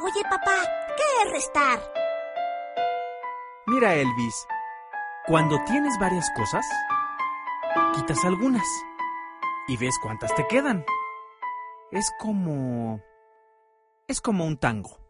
Oye, papá, ¿qué es restar? Mira, Elvis, cuando tienes varias cosas, quitas algunas y ves cuántas te quedan. Es como un tango.